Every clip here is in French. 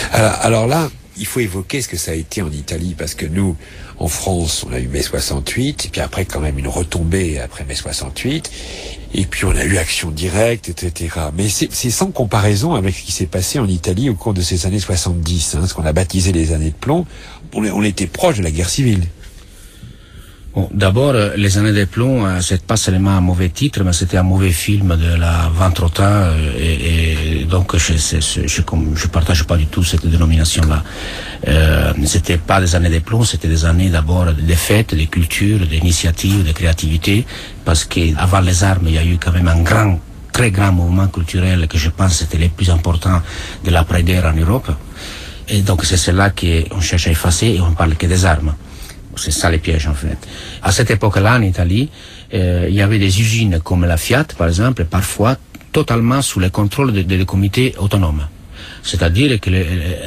Alors là, il faut évoquer ce que ça a été en Italie, parce que nous, en France, on a eu mai 68, et puis après quand même une retombée après mai 68, et puis on a eu Action Directe, etc. Mais c'est sans comparaison avec ce qui s'est passé en Italie au cours de ces années 70, ce qu'on a baptisé les années de plomb. On était proche de la guerre civile. Bon, d'abord, les années de plomb, c'est pas seulement un mauvais titre, mais c'était un mauvais film de la Van Trottin, et donc je partage pas du tout cette dénomination-là. C'était pas des années de plomb, c'était des années d'abord de fêtes, de culture, d'initiatives, de créativité, parce qu'avant les armes, il y a eu quand même un très grand mouvement culturel que je pense c'était le plus important de l'après-guerre en Europe. Et donc c'est cela qu'on cherche à effacer et on parle que des armes. C'est ça les pièges en fait. À cette époque-là en Italie, il y avait des usines comme la Fiat par exemple, parfois totalement sous le contrôle des comités autonomes. C'est-à-dire que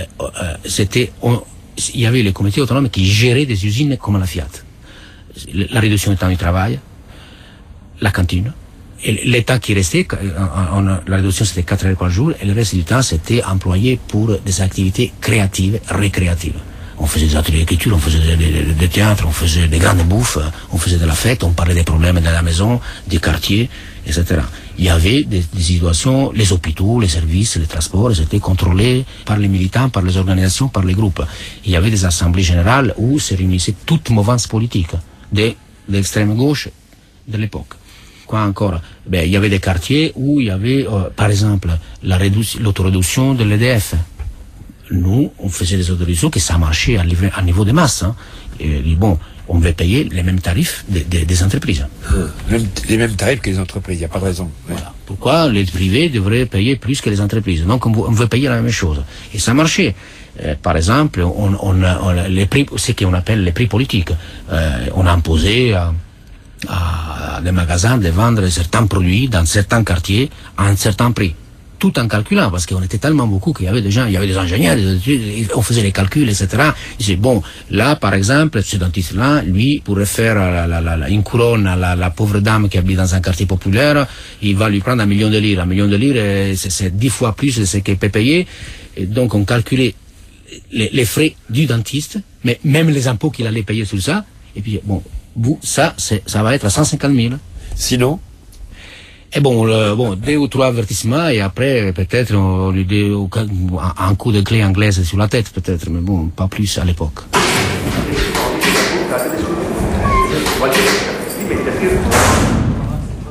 il y avait les comités autonomes qui géraient des usines comme la Fiat. La réduction du temps du travail, la cantine, et le temps qui restait, la réduction c'était 4 heures par jour, et le reste du temps c'était employé pour des activités créatives, récréatives. On faisait des ateliers d'écriture, on faisait des théâtres, on faisait des grandes bouffes, on faisait de la fête, on parlait des problèmes de la maison, des quartiers, etc. Il y avait des situations, les hôpitaux, les services, les transports, ils étaient contrôlés par les militants, par les organisations, par les groupes. Il y avait des assemblées générales où se réunissaient toute mouvance politique, de l'extrême gauche de l'époque. Quoi encore? Il y avait des quartiers où il y avait, par exemple, l'autoréduction de l'EDF. Nous, on faisait des autorisations que ça marchait à niveau de masse. Et bon, on devait payer les mêmes tarifs des entreprises. Les mêmes tarifs que les entreprises, il n'y a pas de raison. Ouais. Voilà. Pourquoi les privés devraient payer plus que les entreprises? Donc on veut payer la même chose. Et ça marchait. Par exemple, les prix, ce qu'on appelle les prix politiques. On a imposé à des magasins de vendre certains produits dans certains quartiers à un certain prix. Tout en calculant, parce qu'on était tellement beaucoup qu'il y avait des gens, il y avait des ingénieurs, on faisait les calculs, etc. Ils disaient, bon, là, par exemple, ce dentiste-là, lui, pourrait faire une couronne à la pauvre dame qui habite dans un quartier populaire, il va lui prendre 1 million de lire. 1 million de lire, c'est 10 fois plus de ce qu'il peut payer. Et donc, on calculait les frais du dentiste, mais même les impôts qu'il allait payer sur ça. Et puis, bon, ça va être à 150 000. Sinon? Et bon, 2 ou 3 avertissements et après, peut-être, on lui donne un coup de clé anglaise sur la tête, peut-être, mais bon, pas plus à l'époque.